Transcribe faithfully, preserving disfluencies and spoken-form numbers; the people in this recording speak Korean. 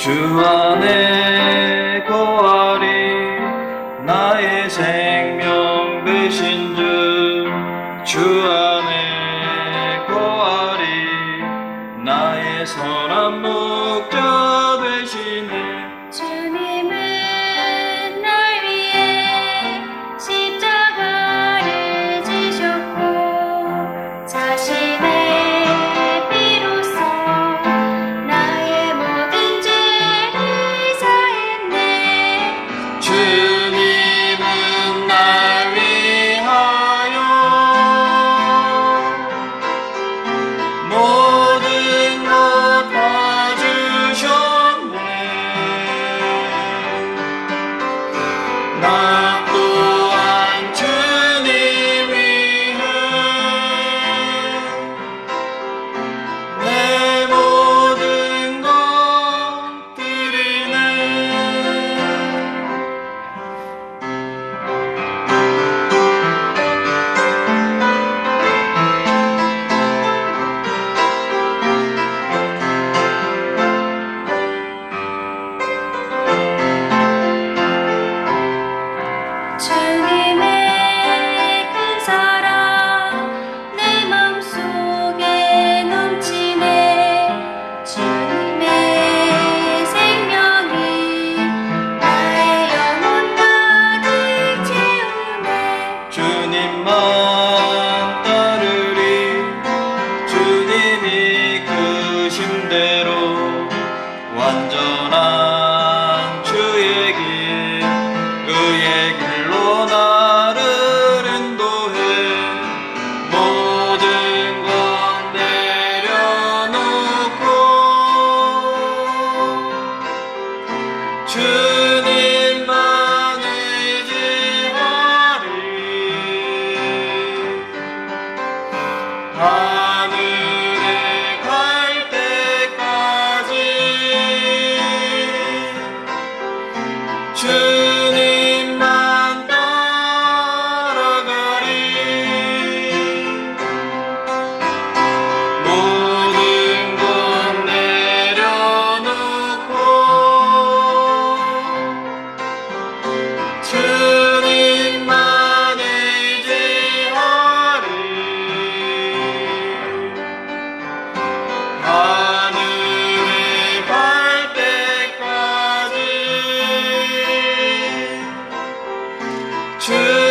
주 안에 거하리 나의 생명 되신 주. 주 안에 거하리 나의 선한 목자 되시네. 주님은 날 위해 십자가를 지셨고 자신의 피로써 나의 모든 죄를 사했네. 주님은 날 위하여 모든 것 다 주셨네. 나 또한 주님 위해 내 모든 것 드리네. 주님의 큰 사랑 내 맘속에 넘치네. 주님의 생명이 나의 영혼 가득 채우네. 주님만 따르리. 주님이 크심대로 완전한 주의 길, 그의 길로 나를 인도해. 모든 것 내려놓고 주님만 의지하리. 하늘에 갈 때까지 주님만 따라가리. 모든 것 내려놓고 주님만 의지하리. 하늘에 갈 때까지 주